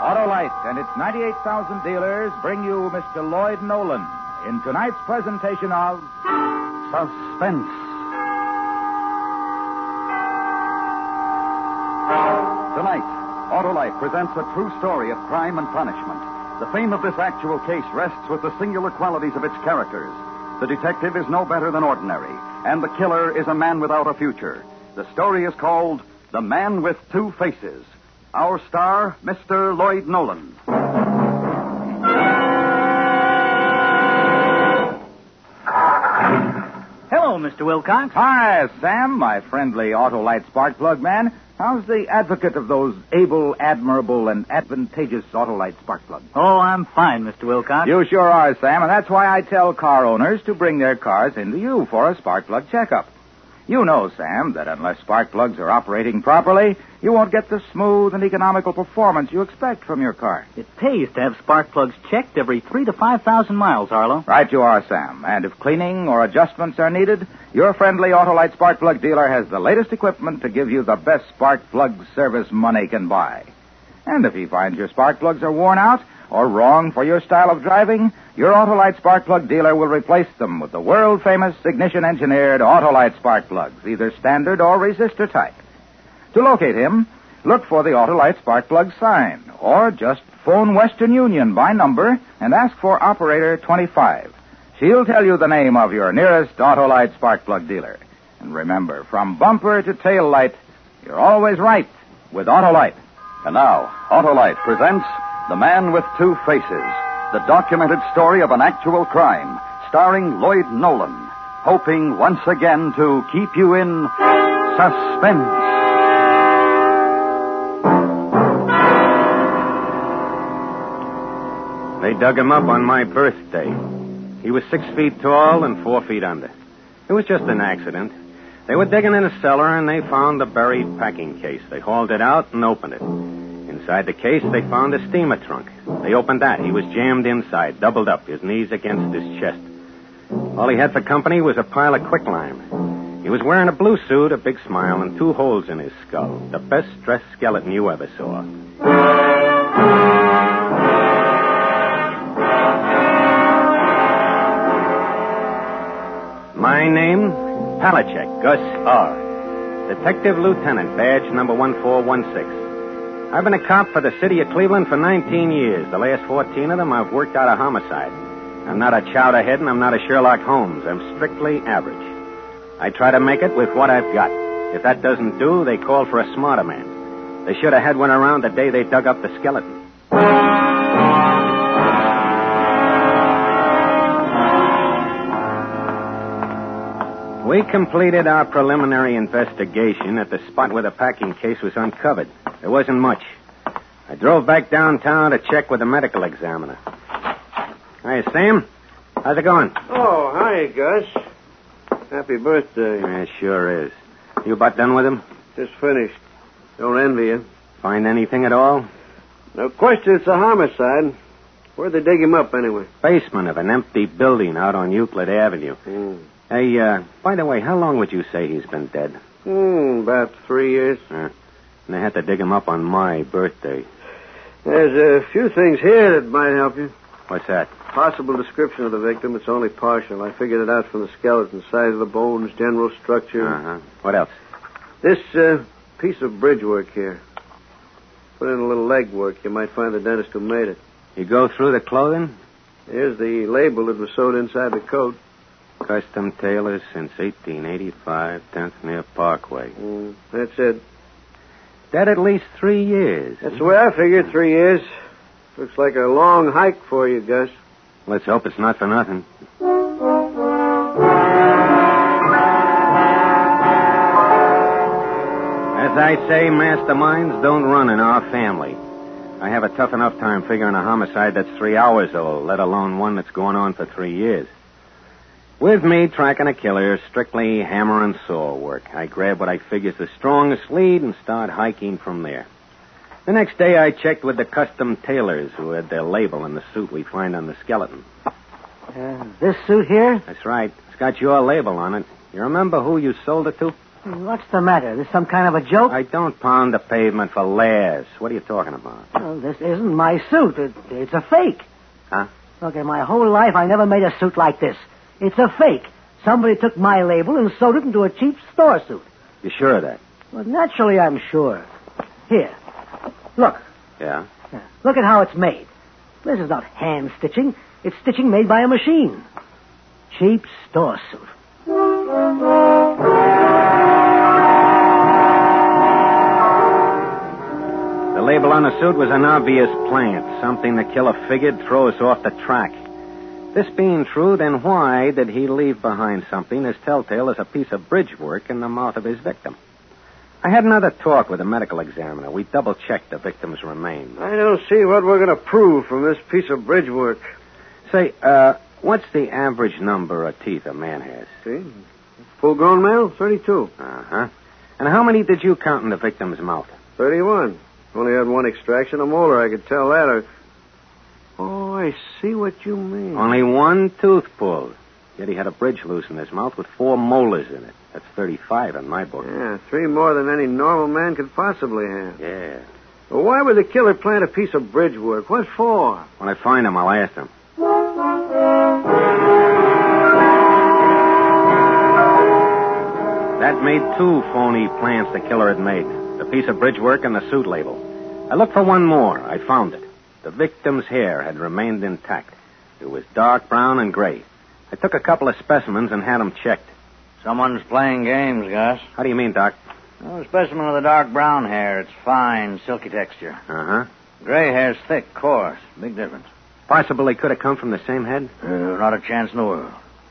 Autolite and its 98,000 dealers bring you Mr. Lloyd Nolan in tonight's presentation of Suspense. Tonight, Autolite presents a true story of crime and punishment. The fame of this actual case rests with the singular qualities of its characters. The detective is no better than ordinary, and the killer is a man without a future. The story is called The Man with Two Faces. Our star, Mr. Lloyd Nolan. Hello, Mr. Wilcox. Hi, Sam, my friendly Autolite spark plug man. How's the advocate of those able, admirable, and advantageous Autolite spark plugs? Oh, I'm fine, Mr. Wilcox. You sure are, Sam, and that's why I tell car owners to bring their cars into you for a spark plug checkup. You know, Sam, that unless spark plugs are operating properly, you won't get the smooth and economical performance you expect from your car. It pays to have spark plugs checked every 3,000 to 5,000 miles, Arlo. Right you are, Sam. And if cleaning or adjustments are needed, your friendly Autolite spark plug dealer has the latest equipment to give you the best spark plug service money can buy. And if he finds your spark plugs are worn out or wrong for your style of driving, your Autolite spark plug dealer will replace them with the world-famous ignition-engineered Autolite spark plugs, either standard or resistor type. To locate him, look for the Autolite spark plug sign, or just phone Western Union by number and ask for Operator 25. She'll tell you the name of your nearest Autolite spark plug dealer. And remember, from bumper to tail light, you're always right with Autolite. And now, Autolite presents The Man with Two Faces, the documented story of an actual crime, starring Lloyd Nolan, hoping once again to keep you in suspense. They dug him up on my birthday. He was 6 feet tall and 4 feet under. It was just an accident. They were digging in a cellar and they found a buried packing case. They hauled it out and opened it. Inside the case, they found a steamer trunk. They opened that. He was jammed inside, doubled up, his knees against his chest. All he had for company was a pile of quicklime. He was wearing a blue suit, a big smile, and 2 holes in his skull. The best-dressed skeleton you ever saw. My name, Palachek, Gus R. Detective Lieutenant, badge number 1416. I've been a cop for the city of Cleveland for 19 years. The last 14 of them, I've worked out a homicide. I'm not a chowderhead and I'm not a Sherlock Holmes. I'm strictly average. I try to make it with what I've got. If that doesn't do, they call for a smarter man. They should have had one around the day they dug up the skeleton. We completed our preliminary investigation at the spot where the packing case was uncovered. There wasn't much. I drove back downtown to check with the medical examiner. Hi, Sam. How's it going? Oh, hi, Gus. Happy birthday. Yeah, sure is. You about done with him? Just finished. Don't envy you. Find anything at all? No question it's a homicide. Where'd they dig him up, anyway? Basement of an empty building out on Euclid Avenue. Hey, by the way, how long would you say he's been dead? About 3 years. And they had to dig him up on my birthday. There's a few things here that might help you. What's that? Possible description of the victim. It's only partial. I figured it out from the skeleton, size of the bones, general structure. Uh-huh. What else? This piece of bridge work here. Put in a little leg work. You might find the dentist who made it. You go through the clothing? Here's the label that was sewed inside the coat. Custom tailors since 1885, 10th near Parkway. That's it. Dead at least 3 years. That's the way I figured, 3 years. Looks like a long hike for you, Gus. Let's hope it's not for nothing. As I say, masterminds don't run in our family. I have a tough enough time figuring a homicide that's 3 hours old, let alone one that's going on for 3 years. With me, tracking a killer is strictly hammer and saw work. I grab what I figure's the strongest lead and start hiking from there. The next day, I checked with the custom tailors who had their label in the suit we find on the skeleton. This suit here? That's right. It's got your label on it. You remember who you sold it to? What's the matter? This some kind of a joke? I don't pound the pavement for laughs. What are you talking about? Well, this isn't my suit. It's a fake. Huh? Look, in my whole life, I never made a suit like this. It's a fake. Somebody took my label and sewed it into a cheap store suit. You sure of that? Well, naturally, I'm sure. Here. Look. Yeah? Look at how it's made. This is not hand stitching. It's stitching made by a machine. Cheap store suit. The label on the suit was an obvious plant, something the killer figured throw us off the track. This being true, then why did he leave behind something as telltale as a piece of bridge work in the mouth of his victim? I had another talk with the medical examiner. We double-checked the victim's remains. I don't see what we're going to prove from this piece of bridge work. Say, what's the average number of teeth a man has? See? Full-grown male, 32. Uh-huh. And how many did you count in the victim's mouth? 31. Only had one extraction, a molar, I could tell that. Oh, I see what you mean. Only one tooth pulled. Yet he had a bridge loose in his mouth with 4 molars in it. That's 35 in my book. Yeah, 3 more than any normal man could possibly have. Yeah. Well, why would the killer plant a piece of bridge work? What for? When I find him, I'll ask him. That made 2 phony plants the killer had made. The piece of bridge work and the suit label. I looked for one more. I found it. The victim's hair had remained intact. It was dark brown and gray. I took a couple of specimens and had them checked. Someone's playing games, Gus. How do you mean, Doc? Oh, a specimen of the dark brown hair. It's fine, silky texture. Uh-huh. Gray hair's thick, coarse. Big difference. Possibly could have come from the same head? Not a chance in the world.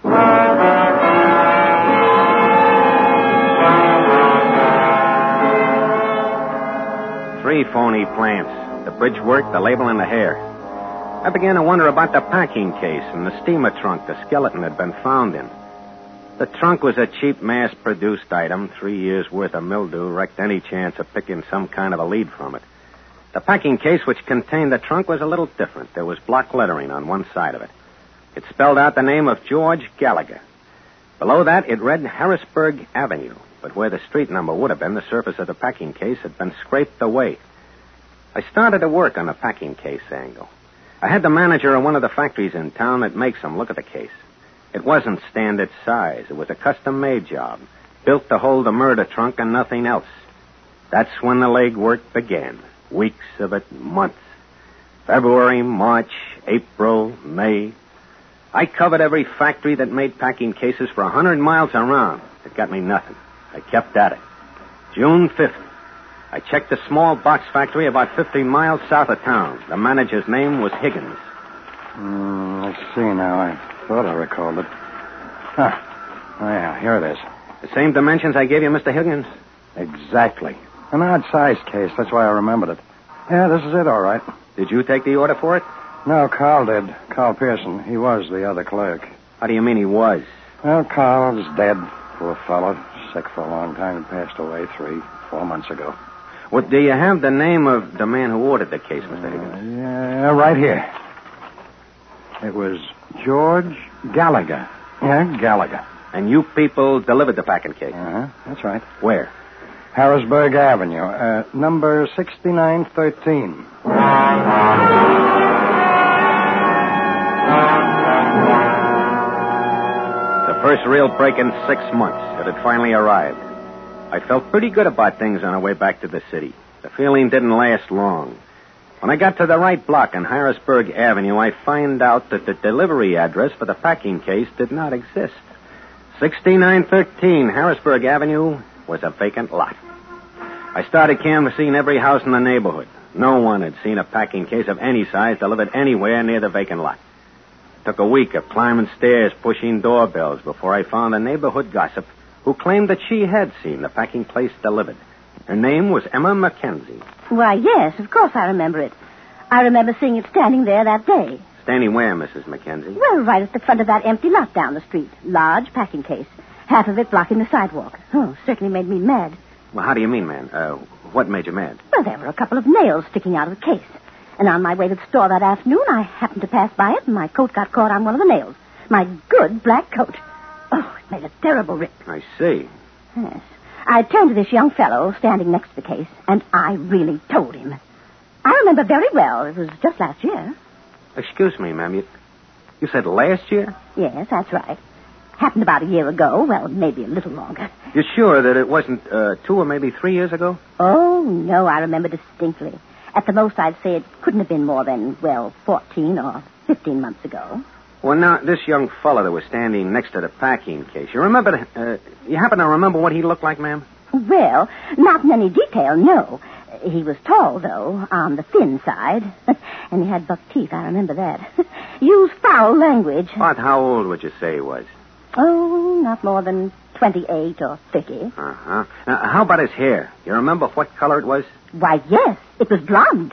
3 phony plants. The bridge work, the label, and the hair. I began to wonder about the packing case and the steamer trunk the skeleton had been found in. The trunk was a cheap, mass-produced item. 3 years' worth of mildew wrecked any chance of picking some kind of a lead from it. The packing case which contained the trunk was a little different. There was block lettering on one side of it. It spelled out the name of George Gallagher. Below that, it read Harrisburg Avenue. But where the street number would have been, the surface of the packing case had been scraped away. I started to work on the packing case angle. I had the manager of one of the factories in town that makes them look at the case. It wasn't standard size. It was a custom-made job, built to hold the murder trunk and nothing else. That's when the legwork began. Weeks of it, months. February, March, April, May. I covered every factory that made packing cases for 100 miles around. It got me nothing. I kept at it. June 5th. I checked a small box factory about 15 miles south of town. The manager's name was Higgins. Let's see now. I thought I recalled it. Oh, yeah, here it is. The same dimensions I gave you, Mr. Higgins? Exactly. An odd-sized case. That's why I remembered it. Yeah, this is it, all right. Did you take the order for it? No, Carl did. Carl Pearson. He was the other clerk. How do you mean he was? Well, Carl is dead. Poor fellow. Sick for a long time and passed away 3-4 months ago. What, do you have the name of the man who ordered the case, Mr. Higgins? Yeah, right here. It was George Gallagher. Yeah, Gallagher. And you people delivered the packing case? Uh-huh, that's right. Where? Harrisburg Avenue, number 6913. The first real break in 6 months. It had finally arrived. I felt pretty good about things on our way back to the city. The feeling didn't last long. When I got to the right block on Harrisburg Avenue, I found out that the delivery address for the packing case did not exist. 6913 Harrisburg Avenue was a vacant lot. I started canvassing every house in the neighborhood. No one had seen a packing case of any size delivered anywhere near the vacant lot. It took a week of climbing stairs, pushing doorbells, before I found a neighborhood gossip who claimed that she had seen the packing case delivered. Her name was Emma Mackenzie. Why, yes, of course I remember it. I remember seeing it standing there that day. Standing where, Mrs. Mackenzie? Well, right at the front of that empty lot down the street. Large packing case. Half of it blocking the sidewalk. Oh, certainly made me mad. Well, how do you mean, man? What made you mad? Well, there were a couple of nails sticking out of the case. And on my way to the store that afternoon, I happened to pass by it, and my coat got caught on one of the nails. My good black coat. Oh, it made a terrible rip. I see. Yes. I turned to this young fellow standing next to the case, and I really told him. I remember very well. It was just last year. Excuse me, ma'am. You said last year? Yes, that's right. Happened about a year ago. Well, maybe a little longer. You're sure that it wasn't 2 or maybe 3 years ago? Oh, no, I remember distinctly. At the most, I'd say it couldn't have been more than, 14 or 15 months ago. Well, now, this young fellow that was standing next to the packing case, you happen to remember what he looked like, ma'am? Well, not in any detail, no. He was tall, though, on the thin side. And he had buck teeth, I remember that. Used foul language. About how old would you say he was? Oh, not more than 28 or 30. Uh-huh. Now, how about his hair? You remember what color it was? Why, yes, it was blonde.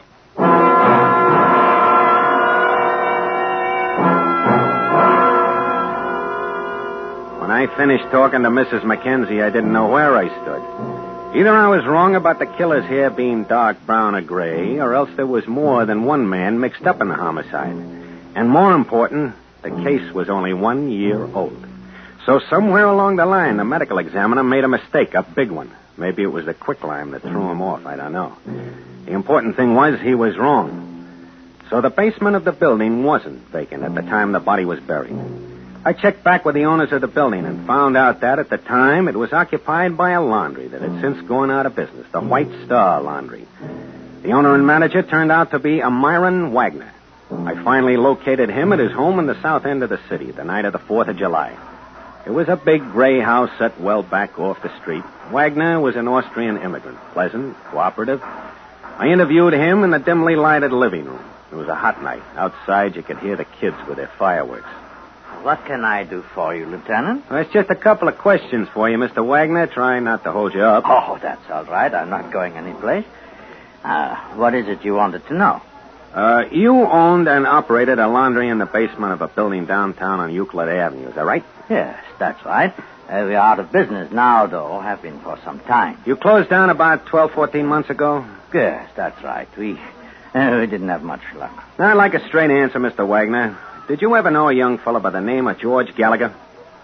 When I finished talking to Mrs. Mackenzie, I didn't know where I stood. Either I was wrong about the killer's hair being dark brown or gray, or else there was more than one man mixed up in the homicide. And more important, the case was only 1 year old. So somewhere along the line, the medical examiner made a mistake, a big one. Maybe it was the quicklime that threw him off, I don't know. The important thing was he was wrong. So the basement of the building wasn't vacant at the time the body was buried. I checked back with the owners of the building and found out that at the time it was occupied by a laundry that had since gone out of business, the White Star Laundry. The owner and manager turned out to be a Myron Wagner. I finally located him at his home in the south end of the city the night of the 4th of July. It was a big gray house set well back off the street. Wagner was an Austrian immigrant, pleasant, cooperative. I interviewed him in the dimly lighted living room. It was a hot night. Outside, you could hear the kids with their fireworks. What can I do for you, Lieutenant? Well, it's just a couple of questions for you, Mr. Wagner. Try not to hold you up. Oh, that's all right. I'm not going anyplace. What is it you wanted to know? You owned and operated a laundry in the basement of a building downtown on Euclid Avenue. Is that right? Yes, that's right. We are out of business now, though. Have been for some time. You closed down about 12, 14 months ago? Yes, that's right. We didn't have much luck. I'd like a straight answer, Mr. Wagner. Did you ever know a young fellow by the name of George Gallagher?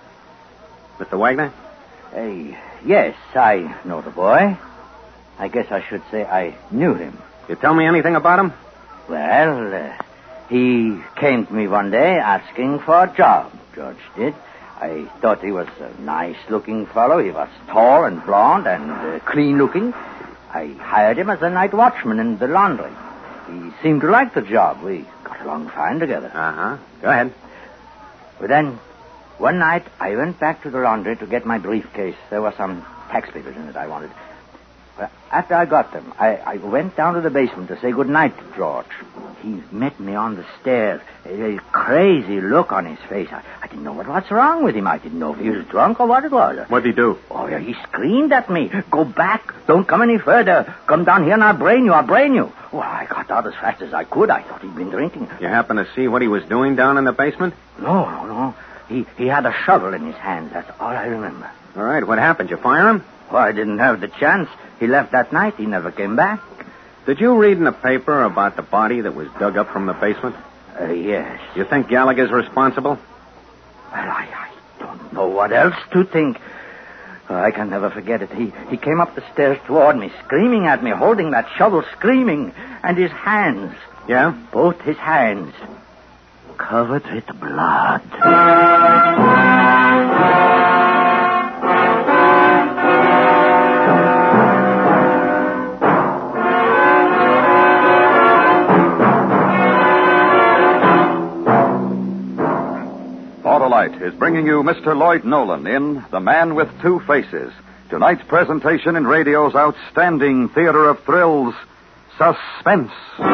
Mr. Wagner? Yes, I know the boy. I guess I should say I knew him. You tell me anything about him? Well, he came to me one day asking for a job, George did. I thought he was a nice-looking fellow. He was tall and blond and clean-looking. I hired him as a night watchman in the laundry. He seemed to like the job. We got along fine together. Uh-huh. Go ahead. But then, one night, I went back to the laundry to get my briefcase. There were some tax papers in it I wanted. Well, after I got them, I went down to the basement to say goodnight to George. He met me on the stairs, a crazy look on his face. I didn't know what's wrong with him. I didn't know if he was drunk or what it was. What'd he do? Oh, yeah, he screamed at me. Go back. Don't come any further. Come down here and I'll brain you. I'll brain you. Well, I got out as fast as I could. I thought he'd been drinking. You happen to see what he was doing down in the basement? No. He had a shovel in his hand. That's all I remember. All right, what happened? You fire him? Well, I didn't have the chance. He left that night. He never came back. Did you read in the paper about the body that was dug up from the basement? Yes. You think Gallagher's responsible? Well, I don't know what else to think. I can never forget it. He came up the stairs toward me, screaming at me, holding that shovel, screaming. And his hands. Yeah? Both his hands. Covered with blood. Autolite is bringing you Mr. Lloyd Nolan in The Man with Two Faces. Tonight's presentation in radio's outstanding theater of thrills, Suspense.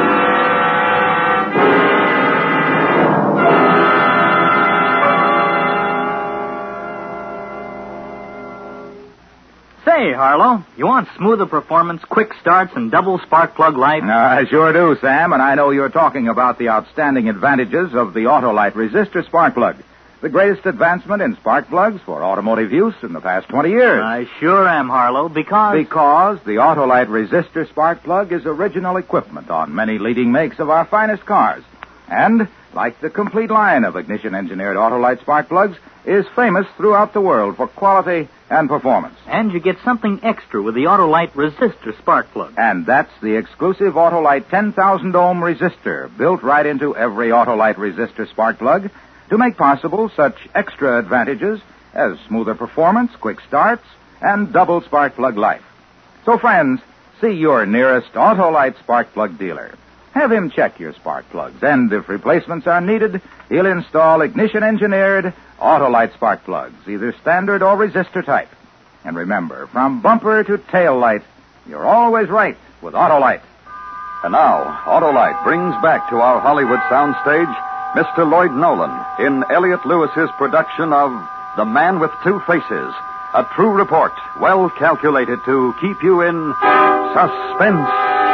Say, Harlow, you want smoother performance, quick starts, and double spark plug life? I sure do, Sam, and I know you're talking about the outstanding advantages of the Autolite resistor spark plug. The greatest advancement in spark plugs for automotive use in the past 20 years. I sure am, Harlow, because the Autolite resistor spark plug is original equipment on many leading makes of our finest cars. And, like the complete line of ignition-engineered Autolite spark plugs, is famous throughout the world for quality and performance. And you get something extra with the Autolite resistor spark plug. And that's the exclusive Autolite 10,000-ohm resistor built right into every Autolite resistor spark plug to make possible such extra advantages as smoother performance, quick starts, and double spark plug life. So, friends, see your nearest Autolite spark plug dealer. Have him check your spark plugs, and if replacements are needed, he'll install ignition-engineered Autolite spark plugs, either standard or resistor type. And remember, from bumper to tail light, you're always right with Autolite. And now, Autolite brings back to our Hollywood soundstage Mr. Lloyd Nolan in Elliot Lewis's production of The Man with Two Faces, a true report well calculated to keep you in suspense.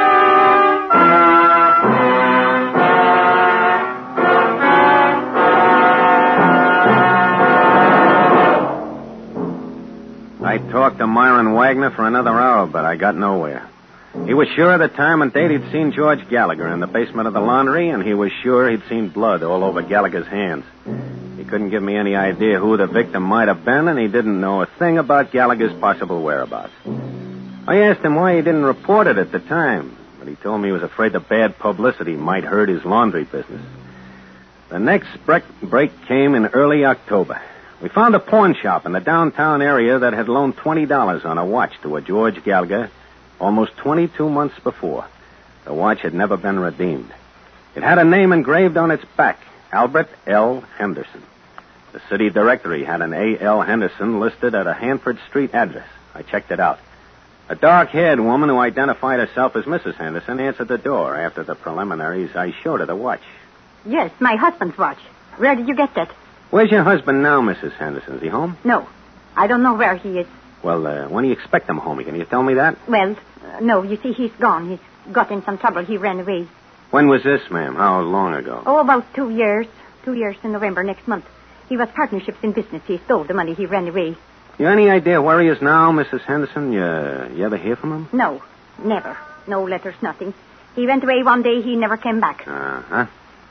I talked to Myron Wagner for another hour, but I got nowhere. He was sure of the time and date he'd seen George Gallagher in the basement of the laundry, and he was sure he'd seen blood all over Gallagher's hands. He couldn't give me any idea who the victim might have been, and he didn't know a thing about Gallagher's possible whereabouts. I asked him why he didn't report it at the time, but he told me he was afraid the bad publicity might hurt his laundry business. The next break came in early October. We found a pawn shop in the downtown area that had loaned $20 on a watch to a George Gallagher almost 22 months before. The watch had never been redeemed. It had a name engraved on its back, Albert L. Henderson. The city directory had an A.L. Henderson listed at a Hanford Street address. I checked it out. A dark-haired woman who identified herself as Mrs. Henderson answered the door. After the preliminaries, I showed her the watch. Yes, my husband's watch. Where did you get that? Where's your husband now, Mrs. Henderson? Is he home? No. I don't know where he is. Well, when do you expect him home? Can you tell me that? Well, no, you see, he's gone. He's got in some trouble. He ran away. When was this, ma'am? How long ago? Oh, about 2 years. 2 years in November next month. He was partnerships in business. He stole the money. He ran away. You any idea where he is now, Mrs. Henderson? You ever hear from him? No, never. No letters, nothing. He went away one day. He never came back. Uh-huh.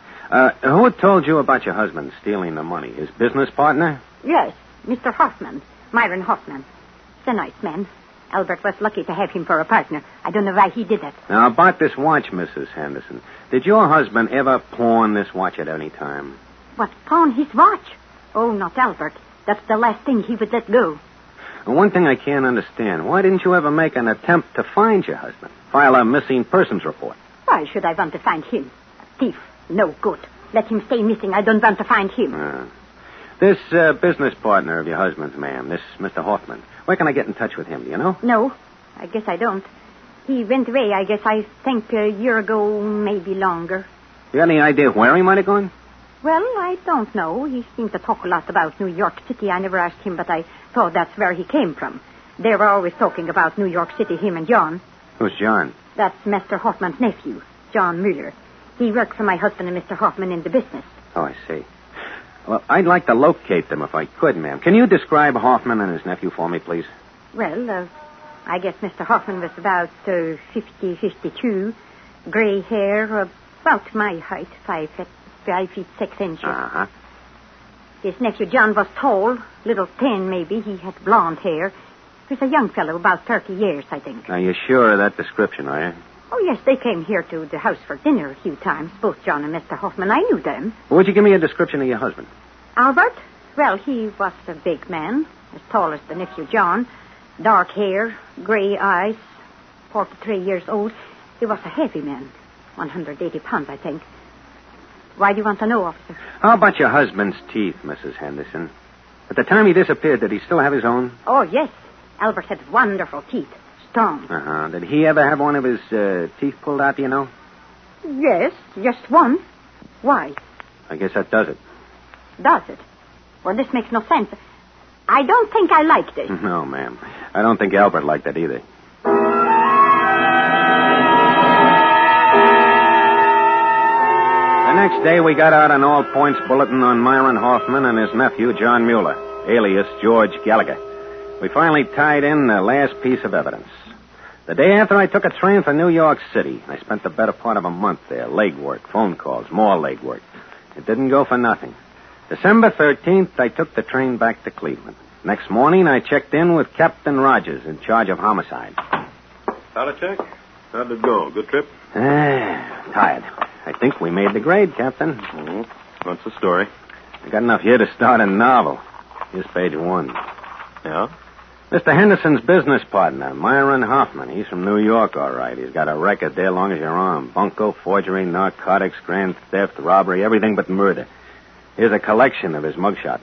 Who had told you about your husband stealing the money? His business partner? Yes, Mr. Hoffman. Myron Hoffman. He's a nice man. Albert was lucky to have him for a partner. I don't know why he did that. Now, about this watch, Mrs. Henderson. Did your husband ever pawn this watch at any time? What, pawn his watch? Oh, not Albert. That's the last thing he would let go. One thing I can't understand. Why didn't you ever make an attempt to find your husband? File a missing persons report? Why should I want to find him? A thief. No good. Let him stay missing. I don't want to find him. This business partner of your husband's, ma'am, this Mr. Hoffman, where can I get in touch with him? Do you know? No, I guess I don't. He went away, I guess, I think a year ago, maybe longer. You got any idea where he might have gone? Well, I don't know. He seemed to talk a lot about New York City. I never asked him, but I thought that's where he came from. They were always talking about New York City, him and John. Who's John? That's Mr. Hoffman's nephew, John Mueller. He works for my husband and Mr. Hoffman in the business. Oh, I see. Well, I'd like to locate them if I could, ma'am. Can you describe Hoffman and his nephew for me, please? Well, I guess Mr. Hoffman was about 50, 52, gray hair, about my height, 5 feet 6 inches. Uh-huh. His nephew John was tall, little thin maybe. He had blonde hair. He was a young fellow, about 30 years, I think. Are you sure of that description, are you? Oh, yes, they came here to the house for dinner a few times, both John and Mr. Hoffman. I knew them. Would you give me a description of your husband? Albert? Well, he was a big man, as tall as the nephew John. Dark hair, gray eyes, 43 years old. He was a heavy man, 180 pounds, I think. Why do you want to know, officer? How about your husband's teeth, Mrs. Henderson? At the time he disappeared, did he still have his own? Oh, yes. Albert had wonderful teeth. Strong. Uh-huh. Did he ever have one of his teeth pulled out, do you know? Yes, just one. Why? I guess that does it. Does it? Well, this makes no sense. I don't think I like this. No, ma'am. I don't think Albert liked it either. The next day, we got out an all-points bulletin on Myron Hoffman and his nephew, John Mueller, alias George Gallagher. We finally tied in the last piece of evidence. The day after, I took a train for New York City. I spent the better part of a month there. Leg work, phone calls, more leg work. It didn't go for nothing. December 13th, I took the train back to Cleveland. Next morning, I checked in with Captain Rogers in charge of homicide. Palachek, how'd it go? Good trip? Tired. I think we made the grade, Captain. What's the story? I got enough here to start a novel. Here's page 1. Yeah? Mr. Henderson's business partner, Myron Hoffman. He's from New York, all right. He's got a record there long as your arm. Bunco, forgery, narcotics, grand theft, robbery, everything but murder. Here's a collection of his mugshots.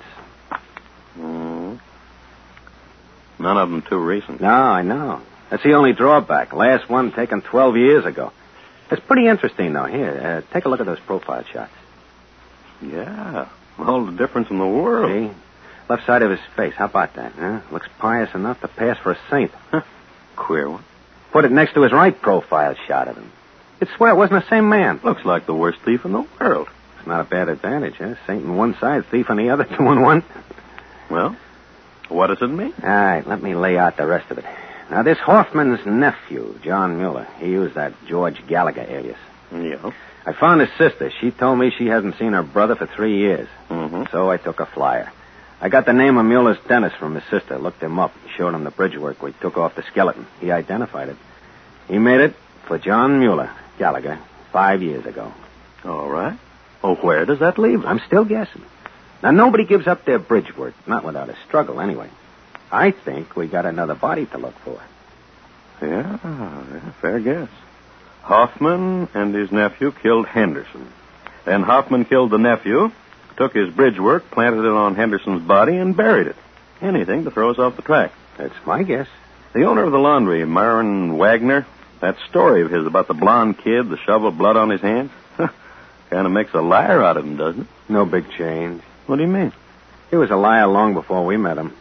None of them too recent. No, I know. That's the only drawback. Last one taken 12 years ago. It's pretty interesting, though. Here, take a look at those profile shots. Yeah. All the difference in the world. See? Left side of his face. How about that, huh? Looks pious enough to pass for a saint. Huh. Queer one. Put it next to his right profile shot of him. You'd swear it wasn't the same man. Looks like the worst thief in the world. It's not a bad advantage, huh? Saint on one side, thief on the other, 2 in 1. Well, what does it mean? All right, let me lay out the rest of it. Now, this Hoffman's nephew, John Mueller, he used that George Gallagher alias. Yeah. I found his sister. She told me she hasn't seen her brother for 3 years. So I took a flyer. I got the name of Mueller's dentist from his sister, looked him up, showed him the bridge work we took off the skeleton. He identified it. He made it for John Mueller, Gallagher, 5 years ago. All right. Oh, where does that leave us? I'm still guessing. Now, nobody gives up their bridge work, not without a struggle, anyway. I think we got another body to look for. Yeah, fair guess. Hoffman and his nephew killed Henderson. Then Hoffman killed the nephew, took his bridge work, planted it on Henderson's body, and buried it. Anything to throw us off the track. That's my guess. The owner of the laundry, Myron Wagner, that story of his about the blonde kid, the shovel of blood on his hands, kind of makes a liar out of him, doesn't it? No big change. What do you mean? He was a liar long before we met him.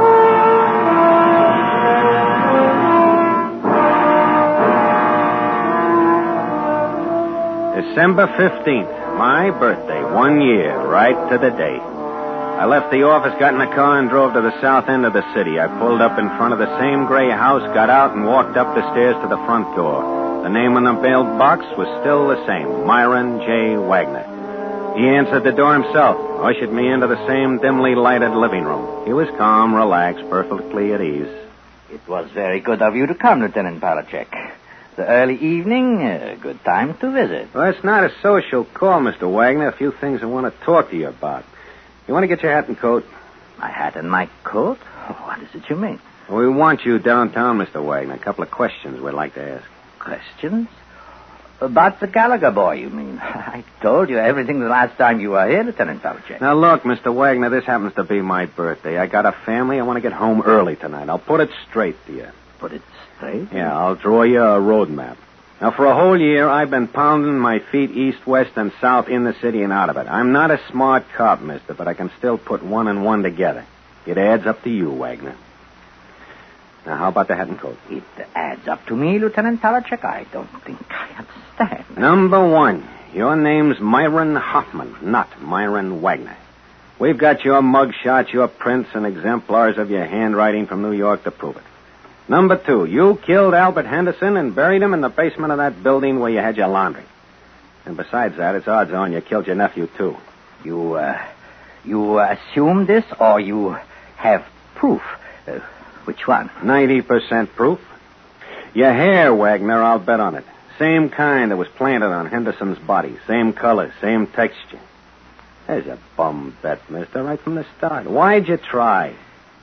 December 15th, my birthday, 1 year, right to the day. I left the office, got in a car, and drove to the south end of the city. I pulled up in front of the same gray house, got out, and walked up the stairs to the front door. The name on the mailbox was still the same, Myron J. Wagner. He answered the door himself, ushered me into the same dimly lighted living room. He was calm, relaxed, perfectly at ease. It was very good of you to come, Lieutenant Palachek. The early evening, a good time to visit. Well, it's not a social call, Mr. Wagner. A few things I want to talk to you about. You want to get your hat and coat? My hat and my coat? What is it you mean? We want you downtown, Mr. Wagner. A couple of questions we'd like to ask. Questions? About the Gallagher boy, you mean? I told you everything the last time you were here, Lieutenant Palachek. Now, look, Mr. Wagner, this happens to be my birthday. I got a family. I want to get home early tonight. I'll put it straight to you. Put it straight? Yeah, I'll draw you a road map. Now, for a whole year, I've been pounding my feet east, west, and south in the city and out of it. I'm not a smart cop, mister, but I can still put 1 and 1 together. It adds up to you, Wagner. Now, how about the hat and coat? It adds up to me, Lieutenant Palachek. I don't think I understand. Number 1, your name's Myron Hoffman, not Myron Wagner. We've got your mug shots, your prints, and exemplars of your handwriting from New York to prove it. Number 2, you killed Albert Henderson and buried him in the basement of that building where you had your laundry. And besides that, it's odds on you killed your nephew, too. You assume this, or you have proof? Which one? 90% proof. Your hair, Wagner, I'll bet on it. Same kind that was planted on Henderson's body. Same color, same texture. There's a bum bet, mister, right from the start. Why'd you try?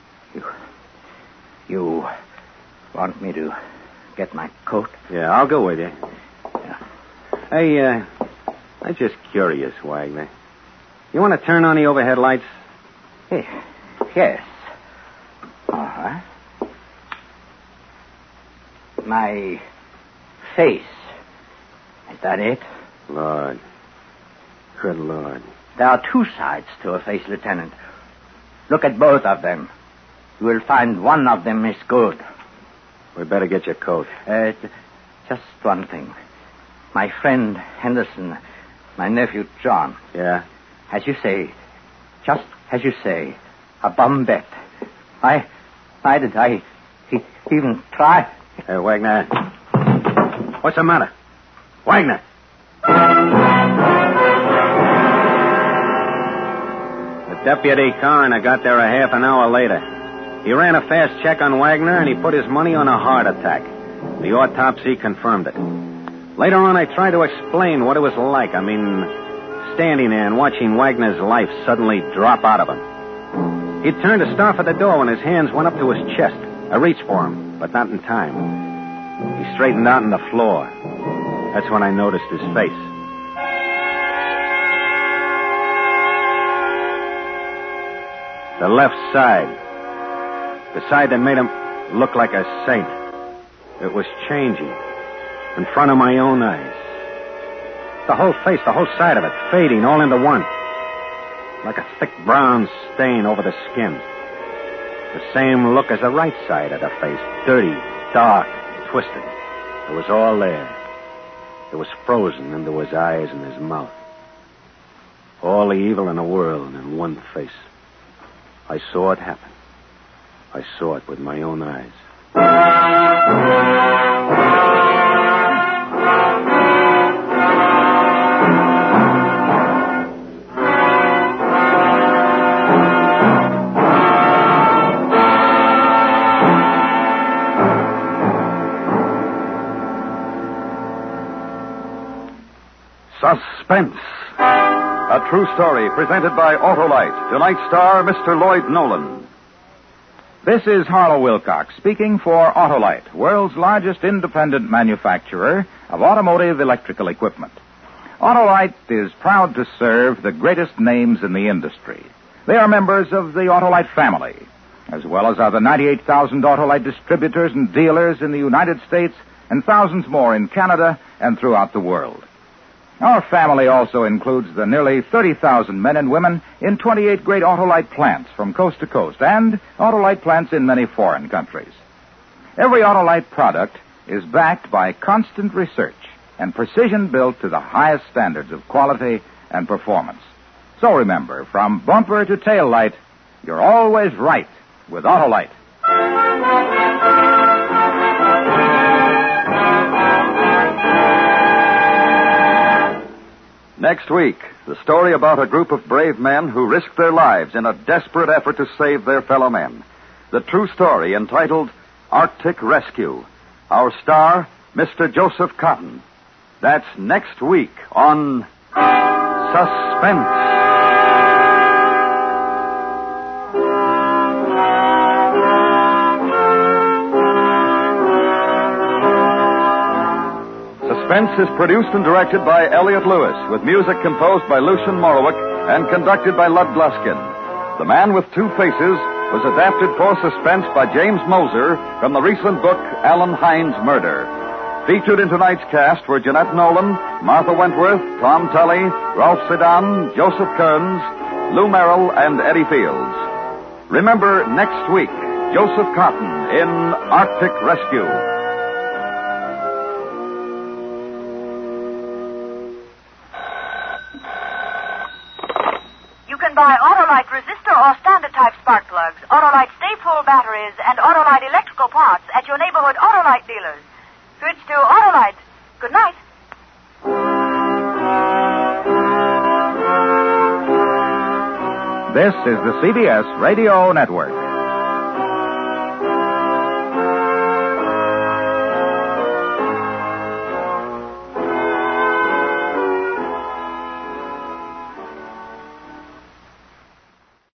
You want me to get my coat? Yeah, I'll go with you. Yeah. Hey, I'm just curious, Wagner. You want to turn on the overhead lights? Hey, yes. All right. My face. Is that it? Lord. Good Lord. There are 2 sides to a face, Lieutenant. Look at both of them. You will find one of them is good. We better get your coat. Just one thing. My friend Henderson, my nephew John. Yeah? As you say, just as you say, a bum bet. Why did I even try Hey, Wagner. What's the matter? Wagner! The deputy coroner got there a half an hour later. He ran a fast check on Wagner, and he put his money on a heart attack. The autopsy confirmed it. Later on, I tried to explain what it was like. Standing there and watching Wagner's life suddenly drop out of him. He'd turned to start for the door when his hands went up to his chest. I reached for him, but not in time. He straightened out on the floor. That's when I noticed his face. The left side. The side that made him look like a saint. It was changing in front of my own eyes. The whole face, the whole side of it, fading all into one. Like a thick brown stain over the skin. The same look as the right side of the face. Dirty, dark, twisted. It was all there. It was frozen into his eyes and his mouth. All the evil in the world in one face. I saw it happen. I saw it with my own eyes. Suspense. A true story presented by Autolite. Tonight's star, Mr. Lloyd Nolan. This is Harlow Wilcox speaking for Autolite, world's largest independent manufacturer of automotive electrical equipment. Autolite is proud to serve the greatest names in the industry. They are members of the Autolite family, as well as are the 98,000 Autolite distributors and dealers in the United States and thousands more in Canada and throughout the world. Our family also includes the nearly 30,000 men and women in 28 great Autolite plants from coast to coast and Autolite plants in many foreign countries. Every Autolite product is backed by constant research and precision built to the highest standards of quality and performance. So remember, from bumper to tail light, you're always right with Autolite. Next week, the story about a group of brave men who risked their lives in a desperate effort to save their fellow men. The true story entitled Arctic Rescue. Our star, Mr. Joseph Cotton. That's next week on Suspense. Suspense is produced and directed by Elliott Lewis, with music composed by Lucian Morowick and conducted by Lud Gluskin. The Man with Two Faces was adapted for Suspense by James Moser from the recent book Alan Hines' Murder. Featured in tonight's cast were Jeanette Nolan, Martha Wentworth, Tom Tully, Ralph Sedan, Joseph Kearns, Lou Merrill, and Eddie Fields. Remember, next week, Joseph Cotton in Arctic Rescue. Buy Autolite resistor or standard type spark plugs, Autolite stay full batteries, and Autolite electrical parts at your neighborhood Autolite dealers. Switch to Autolite. Good night. This is the CBS Radio Network.